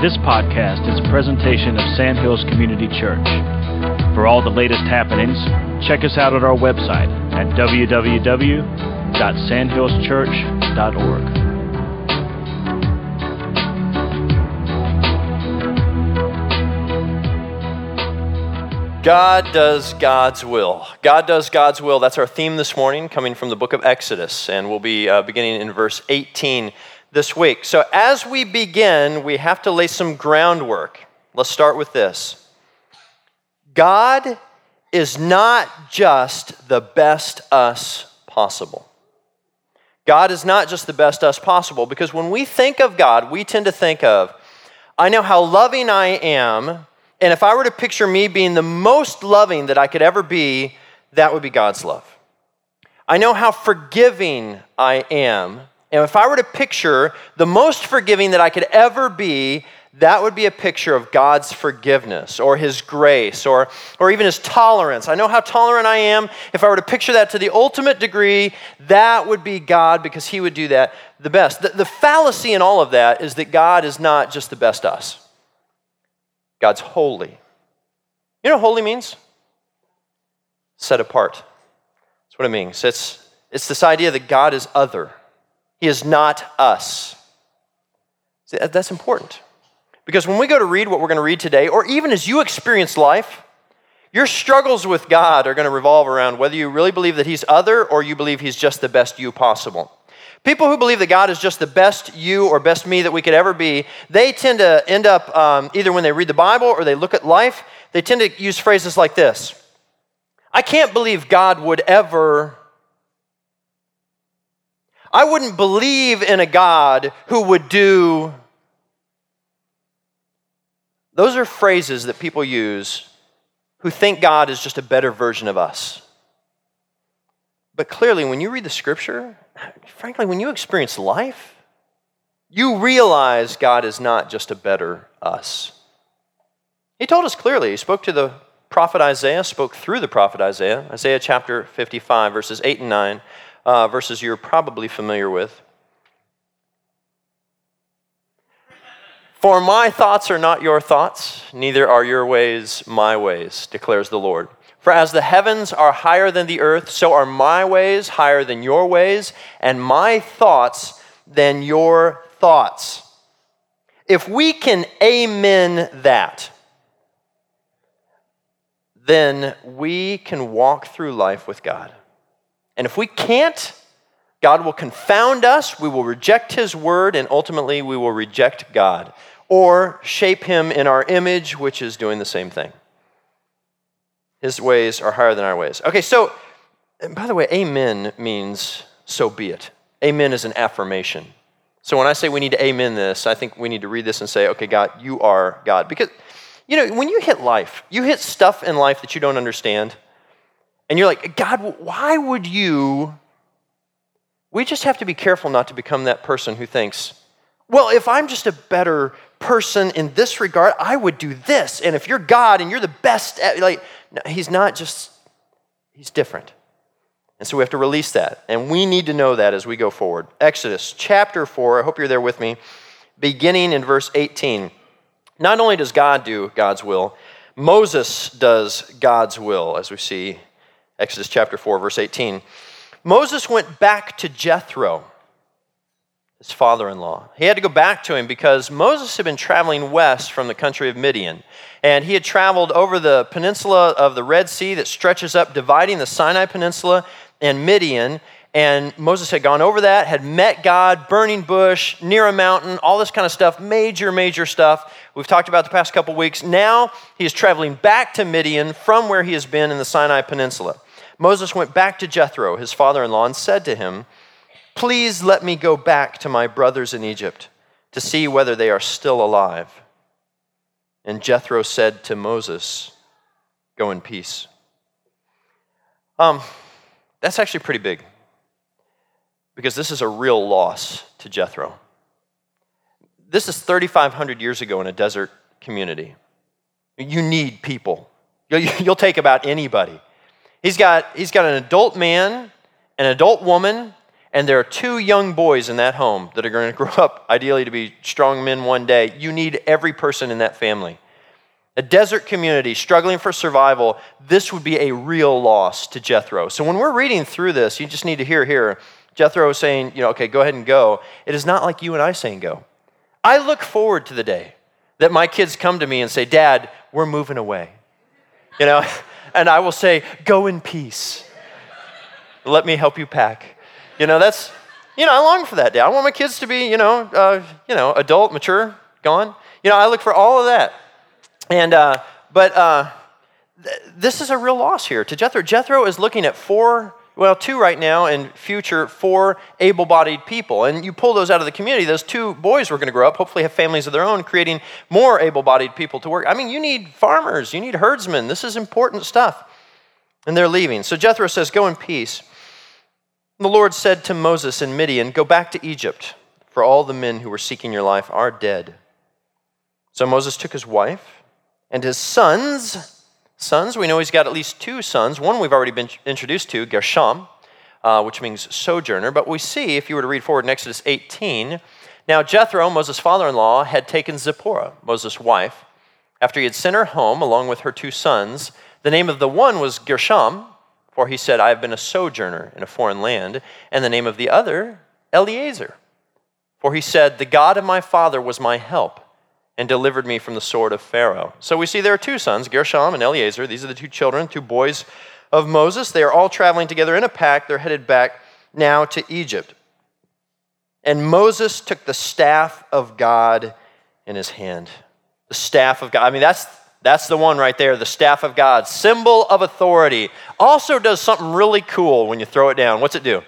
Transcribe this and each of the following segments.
This podcast is a presentation of Sandhills Community Church. For all the latest happenings, check us out at our website at www.sandhillschurch.org. God does God's will. God does God's will. That's our theme this morning, coming from the book of Exodus, and we'll be beginning in verse 18 this week. So as we begin, we have to lay some groundwork. Let's start with this. God is not just the best us possible. God is not just the best us possible, because when we think of God, we tend to think of, I know how loving I am, and if I were to picture me being the most loving that I could ever be, that would be God's love. I know how forgiving I am, and if I were to picture the most forgiving that I could ever be, that would be a picture of God's forgiveness or His grace or even His tolerance. I know how tolerant I am. If I were to picture that to the ultimate degree, that would be God, because He would do that the best. The fallacy in all of that is that God is not just the best us. God's holy. You know what holy means? Set apart. That's what it means. It's this idea that God is other. He is not us. See, that's important. Because when we go to read what we're going to read today, or even as you experience life, your struggles with God are going to revolve around whether you really believe that He's other or you believe He's just the best you possible. People who believe that God is just the best you or best me that we could ever be, they tend to end up, either when they read the Bible or they look at life, they tend to use phrases like this. I can't believe God would ever. I wouldn't believe in a God who would do. Those are phrases that people use who think God is just a better version of us. But clearly, when you read the Scripture, frankly, when you experience life, you realize God is not just a better us. He told us clearly. He spoke to the prophet Isaiah, spoke through the prophet Isaiah. Isaiah chapter 55, verses 8 and 9, verses you're probably familiar with. For my thoughts are not your thoughts, neither are your ways my ways, declares the Lord. For as the heavens are higher than the earth, so are my ways higher than your ways, and my thoughts than your thoughts. If we can amen that, then we can walk through life with God. And if we can't, God will confound us, we will reject His word, and ultimately we will reject God, or shape Him in our image, which is doing the same thing. His ways are higher than our ways. Okay, so, and by the way, amen means so be it. Amen is an affirmation. So when I say we need to amen this, I think we need to read this and say, okay, God, you are God. Because, you know, when you hit life, you hit stuff in life that you don't understand, and you're like, God, why would you? We just have to be careful not to become that person who thinks, well, if I'm just a better person in this regard, I would do this. And if you're God and you're the best at, no, He's not just, He's different. And so we have to release that. And we need to know that as we go forward. Exodus chapter 4, I hope you're there with me, beginning in verse 18. Not only does God do God's will, Moses does God's will, as we see Exodus chapter 4, verse 18. Moses went back to Jethro, his father-in-law. He had to go back to him because Moses had been traveling west from the country of Midian. And he had traveled over the peninsula of the Red Sea that stretches up, dividing the Sinai Peninsula and Midian. And Moses had gone over that, had met God, burning bush, near a mountain, all this kind of stuff, major stuff we've talked about the past couple weeks. Now he is traveling back to Midian from where he has been in the Sinai Peninsula. Moses went back to Jethro, his father-in-law, and said to him, please let me go back to my brothers in Egypt to see whether they are still alive. And Jethro said to Moses, go in peace. That's actually pretty big, because this is a real loss to Jethro. This is 3,500 years ago in a desert community. You need people. You'll take about anybody. He's got an adult man, an adult woman, and there are 2 young boys in that home that are going to grow up ideally to be strong men one day, you need every person in that family. A desert community struggling for survival, this would be a real loss to Jethro. So when we're reading through this, you just need to hear here, Jethro is saying, okay, go ahead and go. It is not like you and I saying go. I look forward to the day that my kids come to me and say, Dad, we're moving away. And I will say, go in peace. Let me help you pack. I long for that day. I want my kids to be, adult, mature, gone. I look for all of that. And, this is a real loss here to Jethro. Jethro is looking at 2 right now, and future 4 able-bodied people. And you pull those out of the community, those 2 boys were going to grow up, hopefully have families of their own, creating more able-bodied people to work. I mean, you need farmers, you need herdsmen. This is important stuff. And they're leaving. So Jethro says, go in peace. The Lord said to Moses in Midian, go back to Egypt, for all the men who were seeking your life are dead. So Moses took his wife and his sons. We know he's got at least 2 sons. One we've already been introduced to, Gershom, which means sojourner. But we see, if you were to read forward in Exodus 18, now Jethro, Moses' father-in-law, had taken Zipporah, Moses' wife, after he had sent her home along with her 2 sons. The name of the one was Gershom, for he said, I have been a sojourner in a foreign land. And the name of the other, Eliezer, for he said, the God of my father was my help and delivered me from the sword of Pharaoh. So we see there are 2 sons, Gershom and Eliezer. These are the 2 children, 2 boys of Moses. They are all traveling together in a pack. They're headed back now to Egypt. And Moses took the staff of God in his hand. The staff of God. I mean, that's the one right there, the staff of God, symbol of authority. Also does something really cool when you throw it down. What's it do?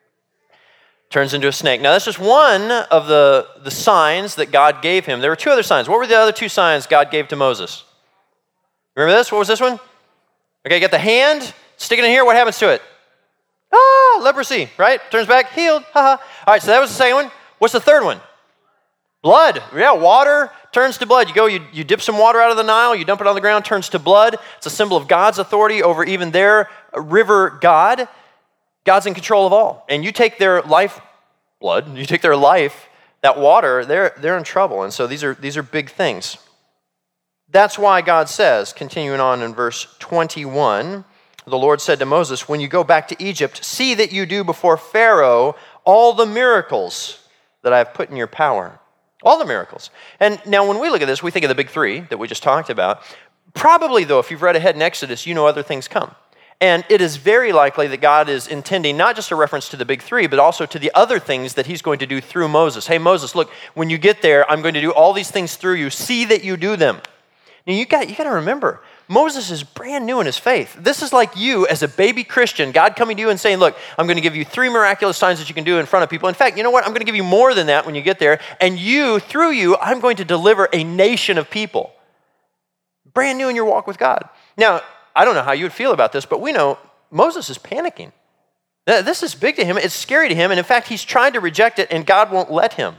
Turns into a snake. Now, that's just one of the signs that God gave him. There were 2 other signs. What were the other 2 signs God gave to Moses? Remember this? What was this one? Okay, get the hand, stick it in here. What happens to it? Leprosy, right? Turns back, healed. All right, so that was the second one. What's the third one? Blood. Yeah, water turns to blood. You dip some water out of the Nile, you dump it on the ground, turns to blood. It's a symbol of God's authority over even their river god. God's in control of all. And you take their life blood, you take their life, that water, they're in trouble. And so these are big things. That's why God says, continuing on in verse 21, the Lord said to Moses, when you go back to Egypt, see that you do before Pharaoh all the miracles that I have put in your power. All the miracles. And now when we look at this, we think of the big 3 that we just talked about. Probably, though, if you've read ahead in Exodus, you know other things come. And it is very likely that God is intending not just a reference to the big 3, but also to the other things that he's going to do through Moses. Hey, Moses, look, when you get there, I'm going to do all these things through you. See that you do them. Now, you got to remember, Moses is brand new in his faith. This is like you as a baby Christian, God coming to you and saying, look, I'm going to give you 3 miraculous signs that you can do in front of people. In fact, you know what? I'm going to give you more than that when you get there. And through you, I'm going to deliver a nation of people. Brand new in your walk with God. Now, I don't know how you would feel about this, but we know Moses is panicking. This is big to him. It's scary to him. And in fact, he's trying to reject it, and God won't let him.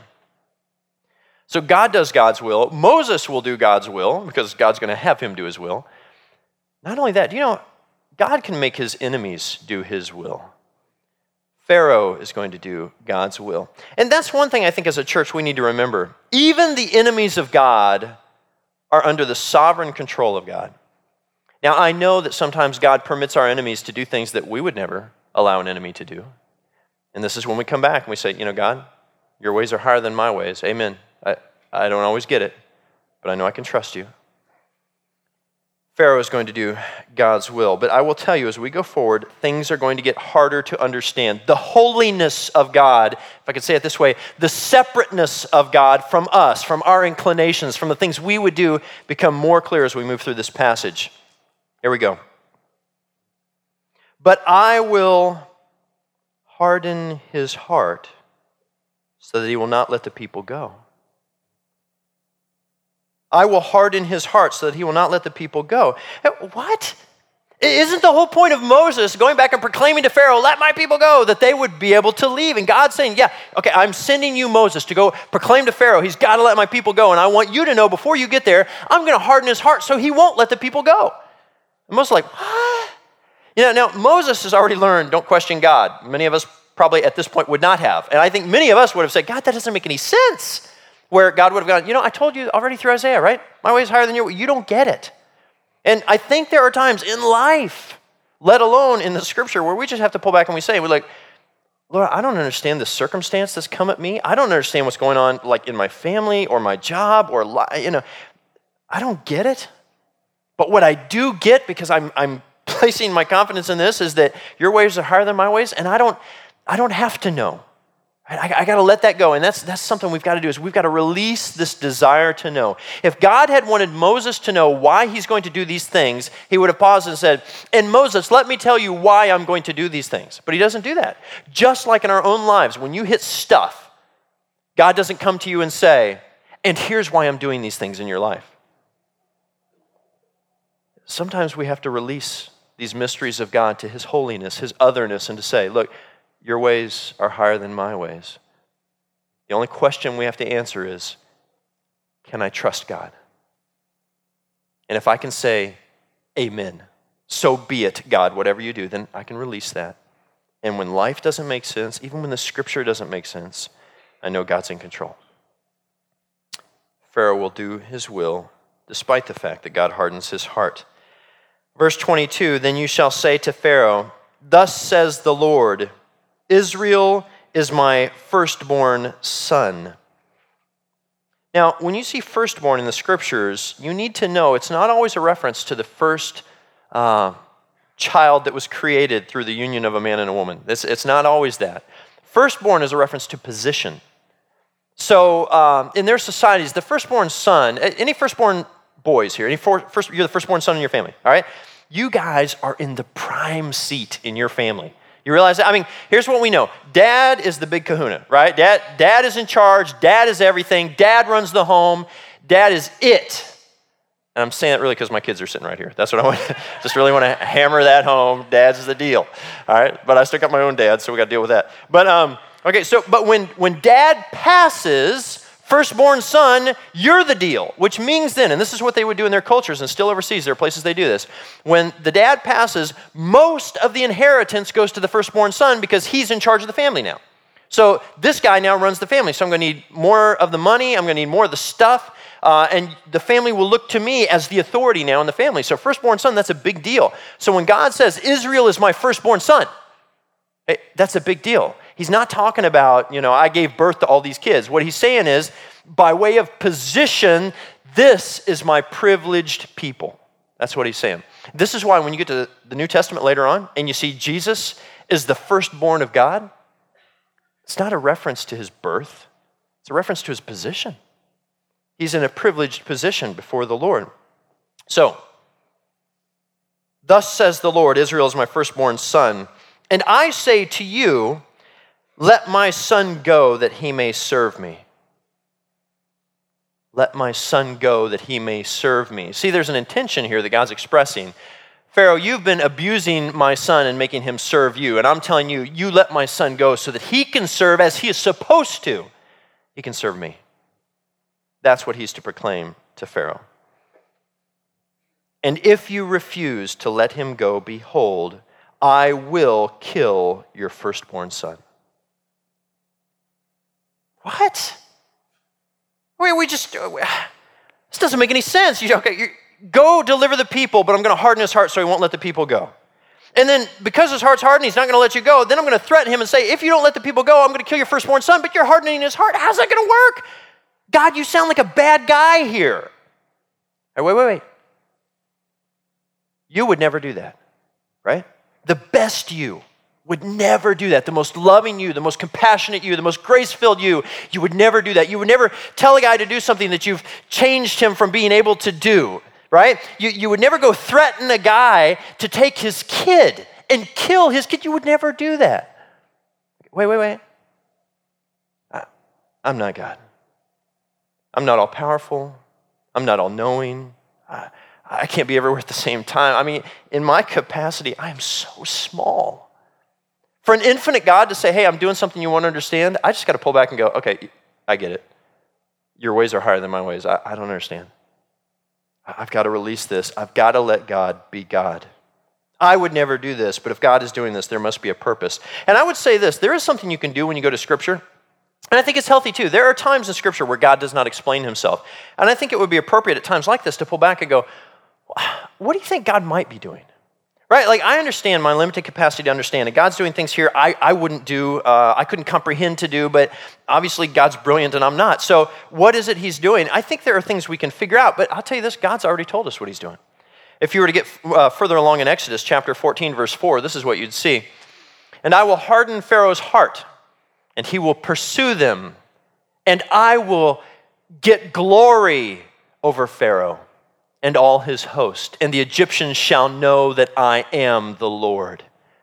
So God does God's will. Moses will do God's will because God's going to have him do his will. Not only that, God can make his enemies do his will. Pharaoh is going to do God's will. And that's one thing I think as a church we need to remember. Even the enemies of God are under the sovereign control of God. Now, I know that sometimes God permits our enemies to do things that we would never allow an enemy to do. And this is when we come back and we say, God, your ways are higher than my ways. Amen. I don't always get it, but I know I can trust you. Pharaoh is going to do God's will. But I will tell you, as we go forward, things are going to get harder to understand. The holiness of God, if I could say it this way, the separateness of God from us, from our inclinations, from the things we would do, become more clear as we move through this passage. Here we go. But I will harden his heart so that he will not let the people go. I will harden his heart so that he will not let the people go. What? Isn't the whole point of Moses going back and proclaiming to Pharaoh, let my people go, that they would be able to leave? And God's saying, yeah, okay, I'm sending you, Moses, to go proclaim to Pharaoh, he's got to let my people go. And I want you to know before you get there, I'm going to harden his heart so he won't let the people go. And Moses is like, what? Now Moses has already learned, don't question God. Many of us probably at this point would not have. And I think many of us would have said, God, that doesn't make any sense. Where God would have gone, I told you already through Isaiah, right? My way is higher than your way. You don't get it. And I think there are times in life, let alone in the scripture, where we just have to pull back and we're like, Lord, I don't understand the circumstance that's come at me. I don't understand what's going on like in my family or my job or, I don't get it. But what I do get, because I'm placing my confidence in this, is that your ways are higher than my ways, and I don't have to know. I got to let that go, and that's something we've got to do, is we've got to release this desire to know. If God had wanted Moses to know why he's going to do these things, he would have paused and said, and Moses, let me tell you why I'm going to do these things. But he doesn't do that. Just like in our own lives, when you hit stuff, God doesn't come to you and say, and here's why I'm doing these things in your life. Sometimes we have to release these mysteries of God to his holiness, his otherness, and to say, look, your ways are higher than my ways. The only question we have to answer is, can I trust God? And if I can say, amen, so be it, God, whatever you do, then I can release that. And when life doesn't make sense, even when the scripture doesn't make sense, I know God's in control. Pharaoh will do his will, despite the fact that God hardens his heart. Verse 22, then you shall say to Pharaoh, thus says the Lord, Israel is my firstborn son. Now, when you see firstborn in the scriptures, you need to know it's not always a reference to the first child that was created through the union of a man and a woman. It's not always that. Firstborn is a reference to position. So in their societies, the firstborn son, any firstborn boys here, you're the firstborn son in your family, all right? You guys are in the prime seat in your family. You realize that? I mean, here's what we know. Dad is the big kahuna, right? Dad is in charge. Dad is everything. Dad runs the home. Dad is it. And I'm saying that really because my kids are sitting right here. That's what I want. Just really want to hammer that home. Dad's is the deal, all right? But I still got my own dad, so we got to deal with that. But okay, so but when Dad passes, firstborn son, you're the deal, which means then, and this is what they would do in their cultures and still overseas, there are places they do this. When the dad passes, most of the inheritance goes to the firstborn son because he's in charge of the family now. So this guy now runs the family. So I'm going to need more of the money. I'm going to need more of the stuff. And the family will look to me as the authority now in the family. So firstborn son, that's a big deal. So when God says, Israel is my firstborn son, that's a big deal. He's not talking about, I gave birth to all these kids. What he's saying is, by way of position, this is my privileged people. That's what he's saying. This is why when you get to the New Testament later on, and you see Jesus is the firstborn of God, it's not a reference to his birth. It's a reference to his position. He's in a privileged position before the Lord. So, thus says the Lord, Israel is my firstborn son, and I say to you, let my son go that he may serve me. Let my son go that he may serve me. See, there's an intention here that God's expressing. Pharaoh, you've been abusing my son and making him serve you. And I'm telling you, you let my son go so that he can serve as he is supposed to. He can serve me. That's what he's to proclaim to Pharaoh. And if you refuse to let him go, behold, I will kill your firstborn son. What? This doesn't make any sense. Go deliver the people, but I'm going to harden his heart so he won't let the people go. And then because his heart's hardened, he's not going to let you go. Then I'm going to threaten him and say, if you don't let the people go, I'm going to kill your firstborn son, but you're hardening his heart. How's that going to work? God, you sound like a bad guy here. Wait. You would never do that, right? The best you would never do that. The most loving you, the most compassionate you, the most grace-filled you would never do that. You would never tell a guy to do something that you've changed him from being able to do, right? You would never go threaten a guy to take his kid and kill his kid. You would never do that. Wait. I'm not God. I'm not all-powerful. I'm not all-knowing. I can't be everywhere at the same time. I mean, in my capacity, I am so small. For an infinite God to say, hey, I'm doing something you want to understand, I just got to pull back and go, okay, I get it. Your ways are higher than my ways. I don't understand. I've got to release this. I've got to let God be God. I would never do this, but if God is doing this, there must be a purpose. And I would say this, there is something you can do when you go to Scripture, and I think it's healthy too. There are times in Scripture where God does not explain himself, and I think it would be appropriate at times like this to pull back and go, what do you think God might be doing? Right? Like, I understand my limited capacity to understand, and God's doing things here I wouldn't do, I couldn't comprehend to do, but obviously God's brilliant and I'm not. So what is it he's doing? I think there are things we can figure out, but I'll tell you this, God's already told us what he's doing. If you were to get further along in Exodus chapter 14, verse 4, this is what you'd see. And I will harden Pharaoh's heart, and he will pursue them, and I will get glory over Pharaoh and all his host, and the Egyptians shall know that I am the Lord.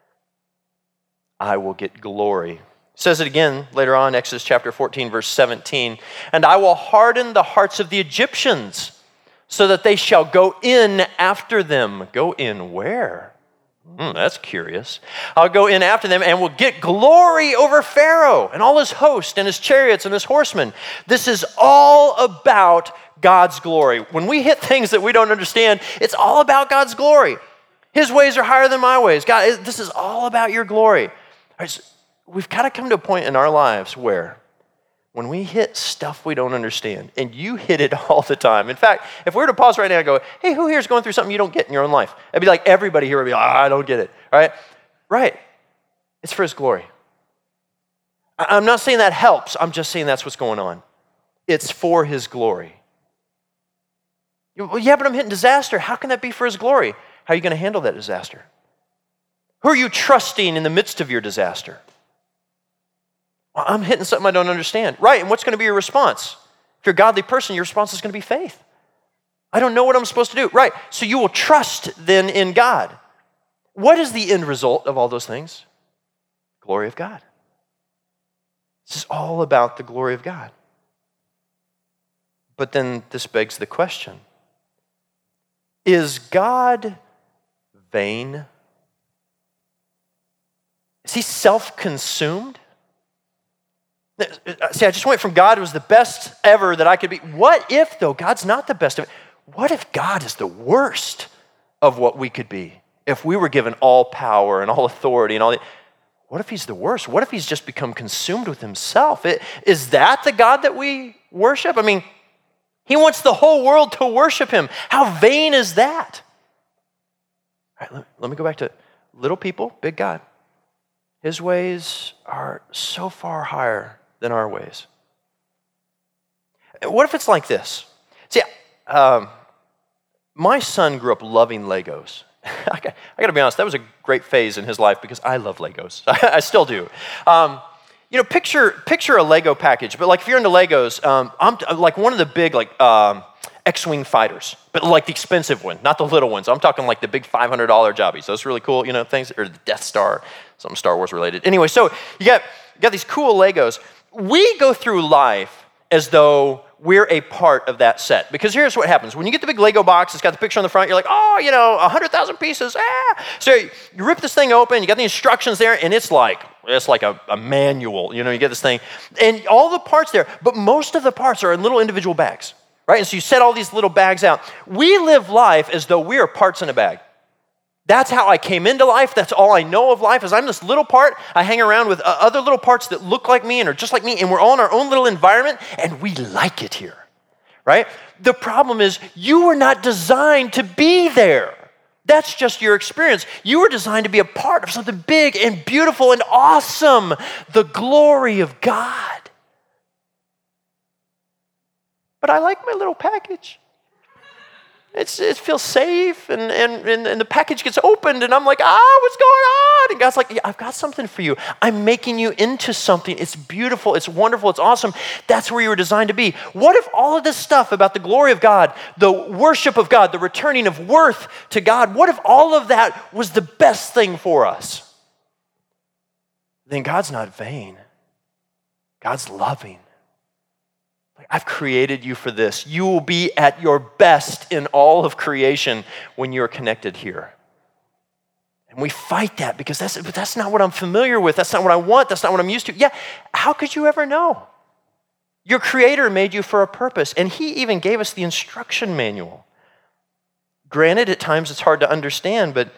I will get glory. It says it again later on, Exodus chapter 14, verse 17. And I will harden the hearts of the Egyptians, so that they shall go in after them. Go in where? That's curious. I'll go in after them and will get glory over Pharaoh and all his host and his chariots and his horsemen. This is all about God's glory. When we hit things that we don't understand, it's all about God's glory. His ways are higher than my ways. God, this is all about your glory. We've got to come to a point in our lives where when we hit stuff we don't understand, and you hit it all the time. In fact, if we were to pause right now and go, hey, who here is going through something you don't get in your own life? It'd be like everybody here would be like, I don't get it, right? Right. It's for his glory. I'm not saying that helps. I'm just saying that's what's going on. It's for his glory. Well, yeah, but I'm hitting disaster. How can that be for his glory? How are you going to handle that disaster? Who are you trusting in the midst of your disaster? Well, I'm hitting something I don't understand. Right, and what's going to be your response? If you're a godly person, your response is going to be faith. I don't know what I'm supposed to do. Right, so you will trust then in God. What is the end result of all those things? Glory of God. This is all about the glory of God. But then this begs the question, is God vain? Is he self-consumed? See, I just went from God was the best ever that I could be. What if, though, God's not the best of it? What if God is the worst of what we could be? If we were given all power and all authority and all that, what if he's the worst? What if he's just become consumed with himself? Is that the God that we worship? I mean, he wants the whole world to worship him. How vain is that? All right, let me go back to little people, big God. His ways are so far higher than our ways. What if it's like this? See, my son grew up loving Legos. I got to be honest, that was a great phase in his life because I love Legos. I still do. Picture a Lego package, but like if you're into Legos, I'm like one of the big X-Wing fighters, but like the expensive one, not the little ones. I'm talking like the big $500 jobbies. Those really cool, things, or the Death Star, something Star Wars related. Anyway, so you got these cool Legos. We go through life as though we're a part of that set. Because here's what happens. When you get the big Lego box, it's got the picture on the front, you're like, 100,000 pieces, So you rip this thing open, you got the instructions there, and it's like a manual, you get this thing. And all the parts there, but most of the parts are in little individual bags, right? And so you set all these little bags out. We live life as though we are parts in a bag. That's how I came into life. That's all I know of life is I'm this little part. I hang around with other little parts that look like me and are just like me, and we're all in our own little environment, and we like it here, right? The problem is you were not designed to be there. That's just your experience. You were designed to be a part of something big and beautiful and awesome, the glory of God. But I like my little package. It feels safe, and the package gets opened, and I'm like, what's going on? And God's like, yeah, I've got something for you. I'm making you into something. It's beautiful, it's wonderful, it's awesome. That's where you were designed to be. What if all of this stuff about the glory of God, the worship of God, the returning of worth to God, what if all of that was the best thing for us? Then God's not vain. God's loving. I've created you for this. You will be at your best in all of creation when you're connected here. And we fight that because that's not what I'm familiar with. That's not what I want. That's not what I'm used to. Yeah, how could you ever know? Your Creator made you for a purpose, and He even gave us the instruction manual. Granted, at times it's hard to understand, but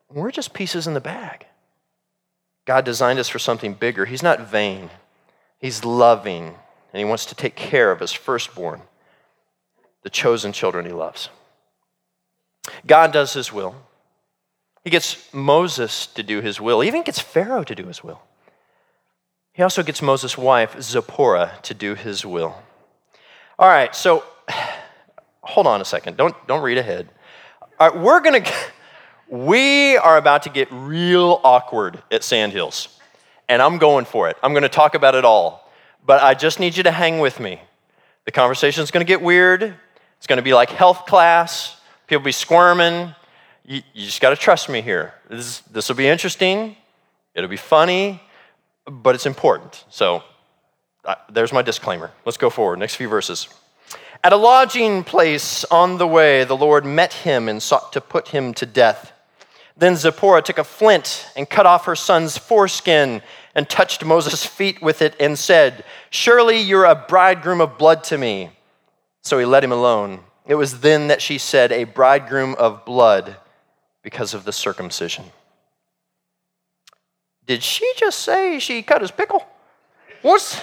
we're just pieces in the bag. God designed us for something bigger. He's not vain. He's loving, and he wants to take care of his firstborn, the chosen children he loves. God does his will. He gets Moses to do his will. He even gets Pharaoh to do his will. He also gets Moses' wife, Zipporah, to do his will. All right, so hold on a second. Don't read ahead. All right, we are about to get real awkward at Sandhills, and I'm going for it. I'm going to talk about it all, but I just need you to hang with me. The conversation is going to get weird. It's going to be like health class. People be squirming. You just got to trust me here. This will be interesting. It'll be funny, but it's important. So there's my disclaimer. Let's go forward. Next few verses. At a lodging place on the way, the Lord met him and sought to put him to death. Then Zipporah took a flint and cut off her son's foreskin and touched Moses' feet with it and said, "Surely you're a bridegroom of blood to me." So he let him alone. It was then that she said, "A bridegroom of blood," because of the circumcision. Did she just say she cut his pickle? What's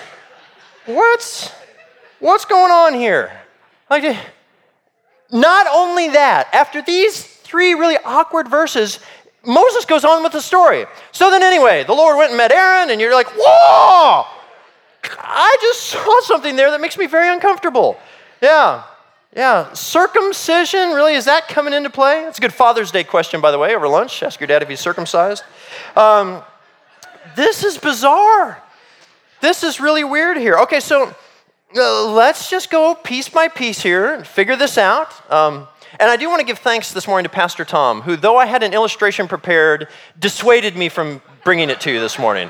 going on here? Like, not only that, after these 3 really awkward verses, Moses goes on with the story. So then anyway, the Lord went and met Aaron, and you're like, whoa! I just saw something there that makes me very uncomfortable. Yeah. Circumcision, really, is that coming into play? That's a good Father's Day question, by the way, over lunch. Ask your dad if he's circumcised. This is bizarre. This is really weird here. Okay, so let's just go piece by piece here and figure this out. And I do want to give thanks this morning to Pastor Tom, who, though I had an illustration prepared, dissuaded me from bringing it to you this morning.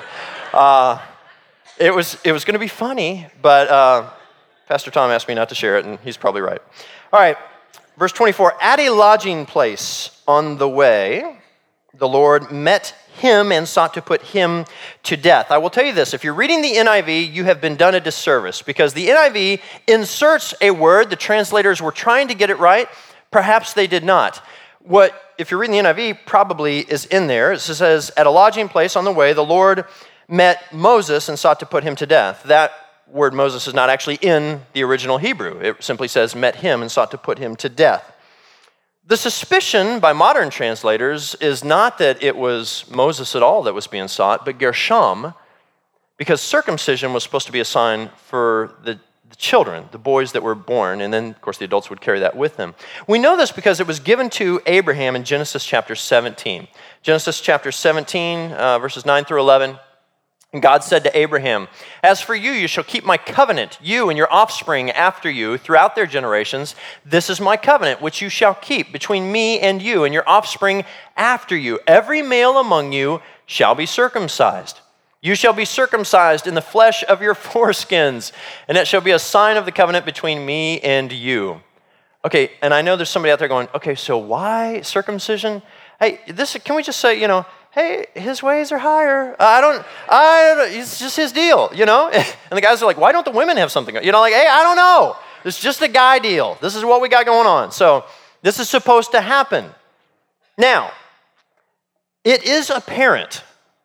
It was going to be funny, but Pastor Tom asked me not to share it, and he's probably right. All right, verse 24. At a lodging place on the way, the Lord met him and sought to put him to death. I will tell you this, if you're reading the NIV, you have been done a disservice, because the NIV inserts a word. The translators were trying to get it right. Perhaps they did not. What, if you're reading the NIV, probably is in there. It says, at a lodging place on the way, the Lord met Moses and sought to put him to death. That word Moses is not actually in the original Hebrew. It simply says, met him and sought to put him to death. The suspicion by modern translators is not that it was Moses at all that was being sought, but Gershom, because circumcision was supposed to be a sign for the children, the boys that were born, and then, of course, the adults would carry that with them. We know this because it was given to Abraham in Genesis chapter 17. Genesis chapter 17, verses 9 through 11. And God said to Abraham, "As for you, you shall keep my covenant, you and your offspring after you, throughout their generations. This is my covenant, which you shall keep between me and you and your offspring after you. Every male among you shall be circumcised. You shall be circumcised in the flesh of your foreskins, and it shall be a sign of the covenant between me and you." Okay, and I know there's somebody out there going, okay, so why circumcision? Hey, can we just say, hey, his ways are higher. I don't, it's just his deal, And the guys are like, why don't the women have something? Hey, I don't know. It's just a guy deal. This is what we got going on. So this is supposed to happen. Now, it is apparent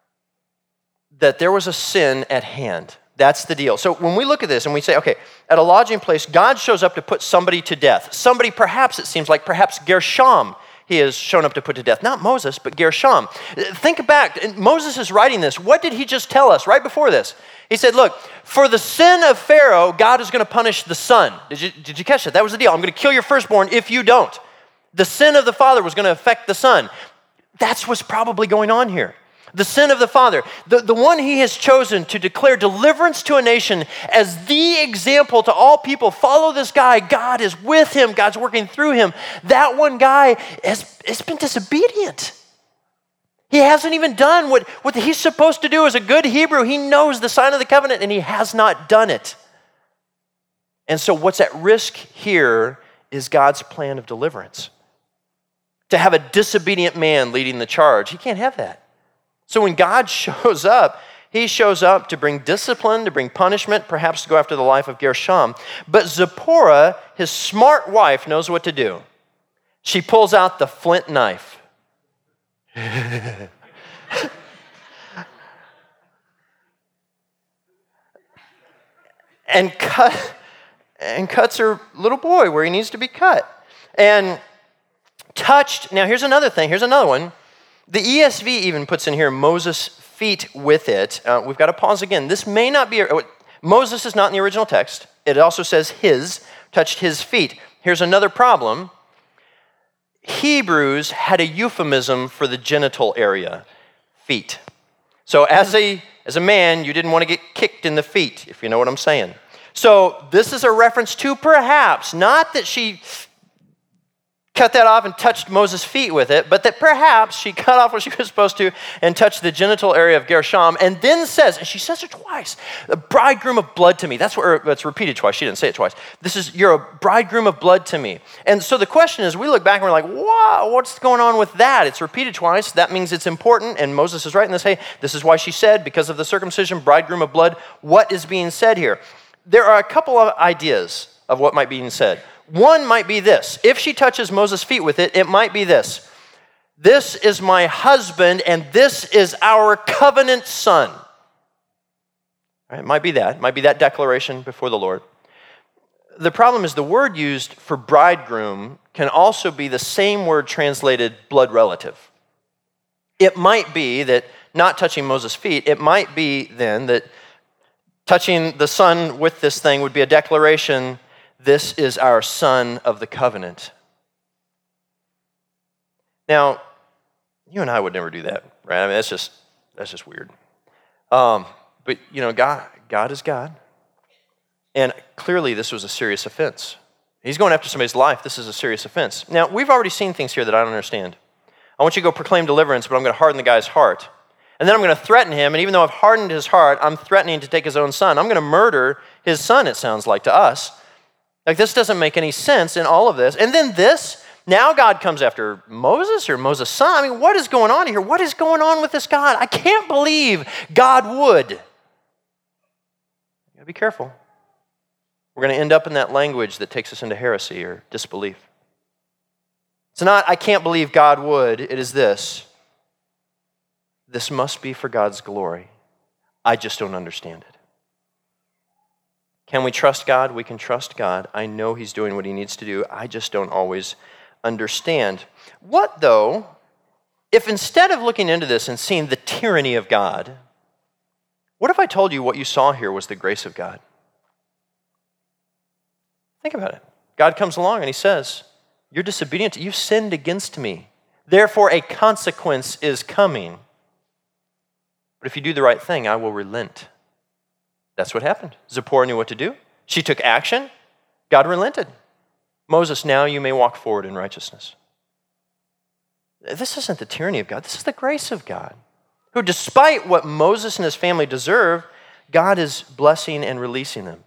that there was a sin at hand. That's the deal. So when we look at this and we say, okay, at a lodging place, God shows up to put somebody to death. Somebody, perhaps Gershom, he has shown up to put to death. Not Moses, but Gershom. Think back. Moses is writing this. What did he just tell us right before this? He said, look, for the sin of Pharaoh, God is going to punish the son. Did you catch that? That was the deal. I'm going to kill your firstborn if you don't. The sin of the father was going to affect the son. That's what's probably going on here. The sin of the father, the one he has chosen to declare deliverance to a nation as the example to all people. Follow this guy. God is with him. God's working through him. That one guy has been disobedient. He hasn't even done what he's supposed to do as a good Hebrew. He knows the sign of the covenant, and he has not done it. And so what's at risk here is God's plan of deliverance. To have a disobedient man leading the charge, he can't have that. So when God shows up, he shows up to bring discipline, to bring punishment, perhaps to go after the life of Gershom. But Zipporah, his smart wife, knows what to do. She pulls out the flint knife. and cuts her little boy where he needs to be cut. And touched, now here's another thing, here's another one. The ESV even puts in here Moses' feet with it. We've got to pause again. This may not be, Moses is not in the original text. It also says touched his feet. Here's another problem. Hebrews had a euphemism for the genital area, feet. So as a man, you didn't want to get kicked in the feet, if you know what I'm saying. So this is a reference to perhaps, not that she cut that off and touched Moses' feet with it, but that perhaps she cut off what she was supposed to and touched the genital area of Gershom, and then says, and she says it twice, the bridegroom of blood to me. That's repeated twice. She didn't say it twice. You're a bridegroom of blood to me. And so the question is, we look back and we're like, wow, what's going on with that? It's repeated twice. That means it's important, and Moses is right in this. Hey, this is why she said, because of the circumcision, bridegroom of blood. What is being said here? There are a couple of ideas of what might be being said. One might be this. If she touches Moses' feet with it, it might be this. This is my husband, and this is our covenant son. All right, it might be that. It might be that declaration before the Lord. The problem is the word used for bridegroom can also be the same word translated blood relative. It might be that not touching Moses' feet, it might be then that touching the son with this thing would be a declaration, this is our son of the covenant. Now, you and I would never do that, right? I mean, that's just weird. But you know, God is God. And clearly this was a serious offense. He's going after somebody's life. This is a serious offense. Now, we've already seen things here that I don't understand. I want you to go proclaim deliverance, but I'm going to harden the guy's heart. And then I'm going to threaten him, and even though I've hardened his heart, I'm threatening to take his own son. I'm going to murder his son, it sounds like to us. Like, this doesn't make any sense in all of this. And then this, now God comes after Moses or Moses' son. I mean, what is going on here? What is going on with this God? I can't believe God would. You gotta be careful. We're going to end up in that language that takes us into heresy or disbelief. It's not, I can't believe God would. It is this. This must be for God's glory. I just don't understand it. Can we trust God? We can trust God. I know He's doing what He needs to do. I just don't always understand. What, though, if instead of looking into this and seeing the tyranny of God, what if I told you what you saw here was the grace of God? Think about it. God comes along and He says, you're disobedient. You've sinned against me. Therefore, a consequence is coming. But if you do the right thing, I will relent. That's what happened. Zipporah knew what to do. She took action. God relented. Moses, now you may walk forward in righteousness. This isn't the tyranny of God. This is the grace of God, who, despite what Moses and his family deserve, God is blessing and releasing them.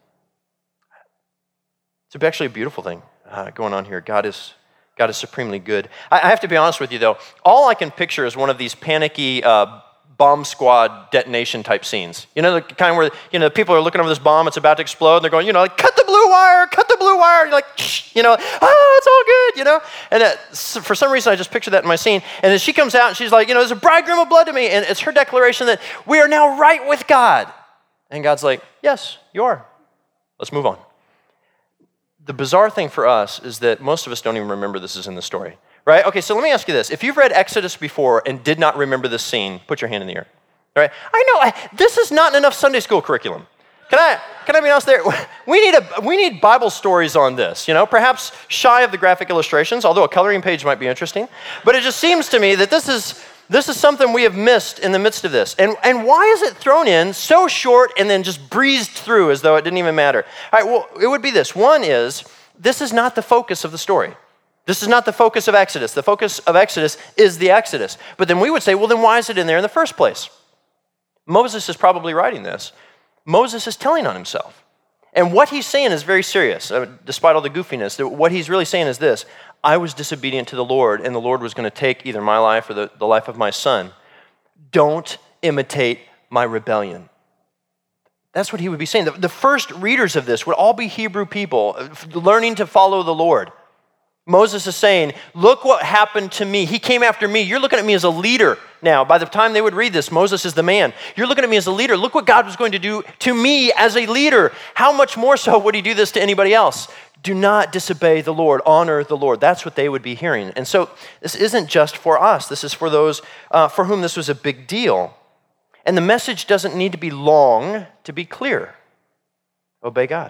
It's actually a beautiful thing going on here. God is supremely good. I have to be honest with you, though. All I can picture is one of these panicky bomb squad detonation type scenes. You know, the kind where, you know, people are looking over this bomb, it's about to explode, and they're going, you know, like, cut the blue wire. And you're like, shh, you know, it's all good, you know. And for some reason, I just picture that in my scene. And then she comes out, and she's like, you know, there's a bridegroom of blood to me. And it's her declaration that we are now right with God. And God's like, yes, you are. Let's move on. The bizarre thing for us is that most of us don't even remember this is in the story. Right? Okay, so let me ask you this. If you've read Exodus before and did not remember this scene, put your hand in the air. All right? I know, this is not enough Sunday school curriculum. Can I be honest there? We need Bible stories on this, you know, perhaps shy of the graphic illustrations, although a coloring page might be interesting. But it just seems to me that this is something we have missed in the midst of this. And why is it thrown in so short and then just breezed through as though it didn't even matter? All right, well, it would be this. One is, this is not the focus of the story. This is not the focus of Exodus. The focus of Exodus is the Exodus. But then we would say, well, then why is it in there in the first place? Moses is probably writing this. Moses is telling on himself. And what he's saying is very serious, despite all the goofiness. What he's really saying is this: I was disobedient to the Lord, and the Lord was going to take either my life or the life of my son. Don't imitate my rebellion. That's what he would be saying. The first readers of this would all be Hebrew people learning to follow the Lord. Moses is saying, look what happened to me. He came after me. You're looking at me as a leader now. By the time they would read this, Moses is the man. You're looking at me as a leader. Look what God was going to do to me as a leader. How much more so would he do this to anybody else? Do not disobey the Lord. Honor the Lord. That's what they would be hearing. And so this isn't just for us. This is for those for whom this was a big deal. And the message doesn't need to be long to be clear. Obey God.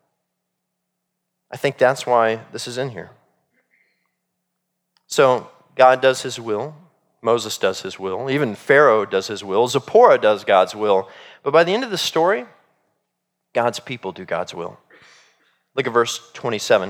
I think that's why this is in here. So God does his will. Moses does his will. Even Pharaoh does his will. Zipporah does God's will. But by the end of the story, God's people do God's will. Look at verse 27.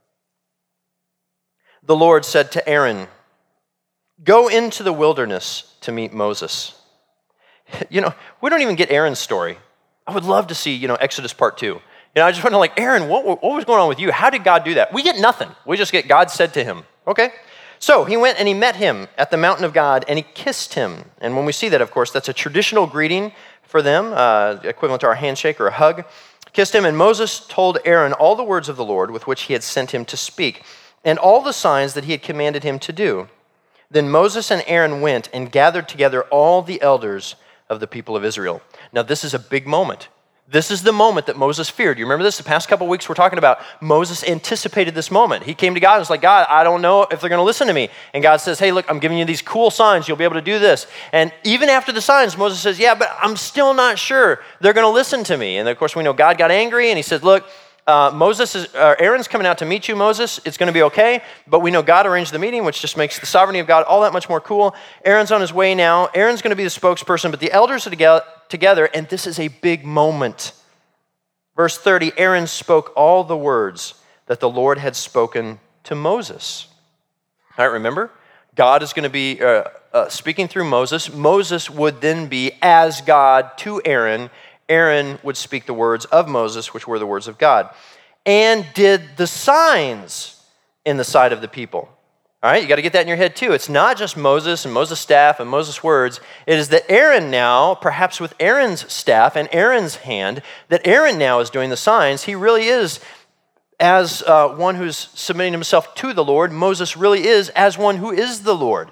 The Lord said to Aaron, "Go into the wilderness to meet Moses." We don't even get Aaron's story. I would love to see, Exodus part 2. I just want to like, Aaron, what was going on with you? How did God do that? We get nothing. We just get God said to him. Okay? So he went and he met him at the mountain of God and he kissed him. And when we see that, of course, that's a traditional greeting for them, equivalent to our handshake or a hug. Kissed him, and Moses told Aaron all the words of the Lord with which he had sent him to speak, and all the signs that he had commanded him to do. Then Moses and Aaron went and gathered together all the elders of the people of Israel. Now this is a big moment. This is the moment that Moses feared. You remember this? The past couple of weeks we're talking about Moses anticipated this moment. He came to God and was like, God, I don't know if they're going to listen to me. And God says, hey, look, I'm giving you these cool signs. You'll be able to do this. And even after the signs, Moses says, yeah, but I'm still not sure they're going to listen to me. And of course we know God got angry and he said, look, Aaron's coming out to meet you, Moses. It's going to be okay. But we know God arranged the meeting, which just makes the sovereignty of God all that much more cool. Aaron's on his way now. Aaron's going to be the spokesperson, but the elders are together, and this is a big moment. Verse 30, Aaron spoke all the words that the Lord had spoken to Moses. All right, remember? God is going to be speaking through Moses. Moses would then be as God to Aaron. Aaron would speak the words of Moses, which were the words of God, and did the signs in the sight of the people. All right, you got to get that in your head too. It's not just Moses and Moses' staff and Moses' words. It is that Aaron now, perhaps with Aaron's staff and Aaron's hand, that Aaron now is doing the signs. He really is as one who's submitting himself to the Lord. Moses really is as one who is the Lord.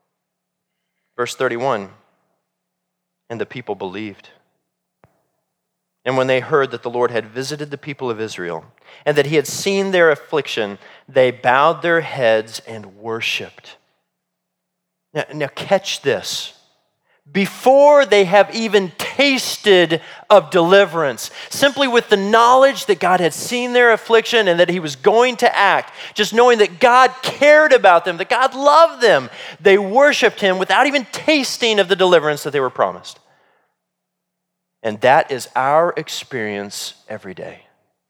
Verse 31, and the people believed. And when they heard that the Lord had visited the people of Israel and that he had seen their affliction, they bowed their heads and worshiped. Now catch this. Before they have even tasted of deliverance, simply with the knowledge that God had seen their affliction and that he was going to act, just knowing that God cared about them, that God loved them, they worshiped him without even tasting of the deliverance that they were promised. And that is our experience every day.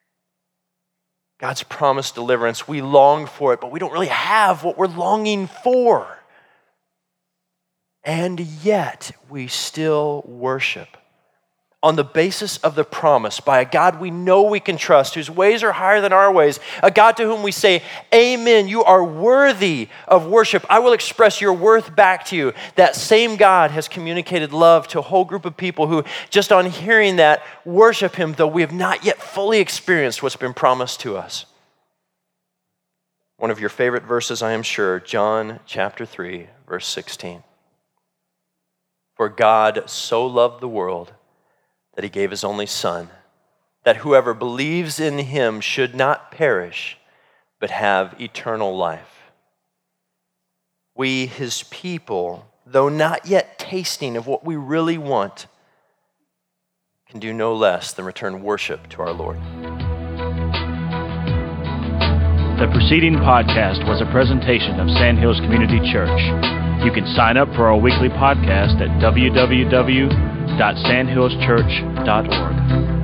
God's promised deliverance, we long for it, but we don't really have what we're longing for. And yet, we still worship on the basis of the promise by a God we know we can trust, whose ways are higher than our ways, a God to whom we say, amen, you are worthy of worship. I will express your worth back to you. That same God has communicated love to a whole group of people who, just on hearing that, worship him, though we have not yet fully experienced what's been promised to us. One of your favorite verses, I am sure, John chapter 3, verse 16. For God so loved the world that he gave his only Son, that whoever believes in him should not perish, but have eternal life. We, his people, though not yet tasting of what we really want, can do no less than return worship to our Lord. The preceding podcast was a presentation of Sandhills Community Church. You can sign up for our weekly podcast at www.sandhillschurch.org.